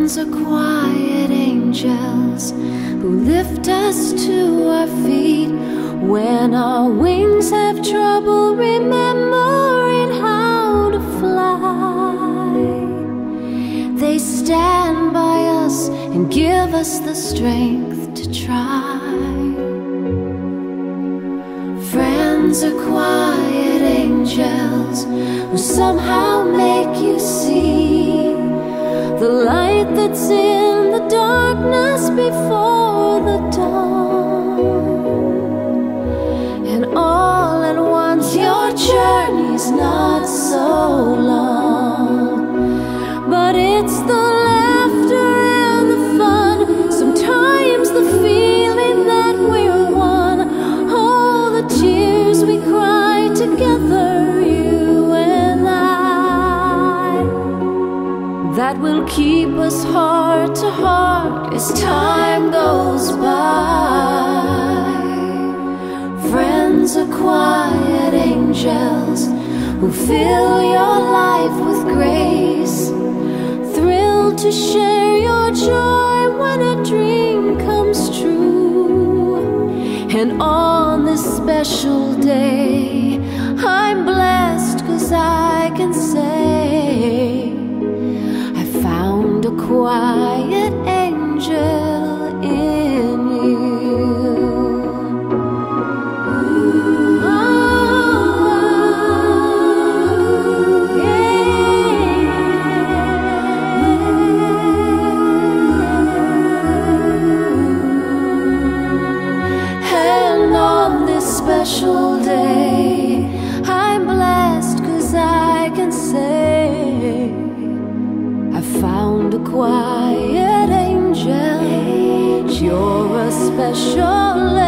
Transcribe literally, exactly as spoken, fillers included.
Friends are quiet angels who lift us to our feet when our wings have trouble remembering how to fly. They stand by us and give us the strength to try. Friends are quiet angels who somehow make you see the light that's in the darkness before the dawn. And all at once your journey's not so long, but it's the laughter and the fun, sometimes the feeling that we're one, all the tears we cry together, you and I, that will keep us heart to heart as time goes by. Friends are quiet angels who fill your life with grace, thrilled to share your joy when a dream comes true. And on this special day, I'm blessed 'cause I can say I found a quiet angel in you. Oh, yeah. And on this special day, I'm blessed 'cause I can say I found a quiet angel. You're a special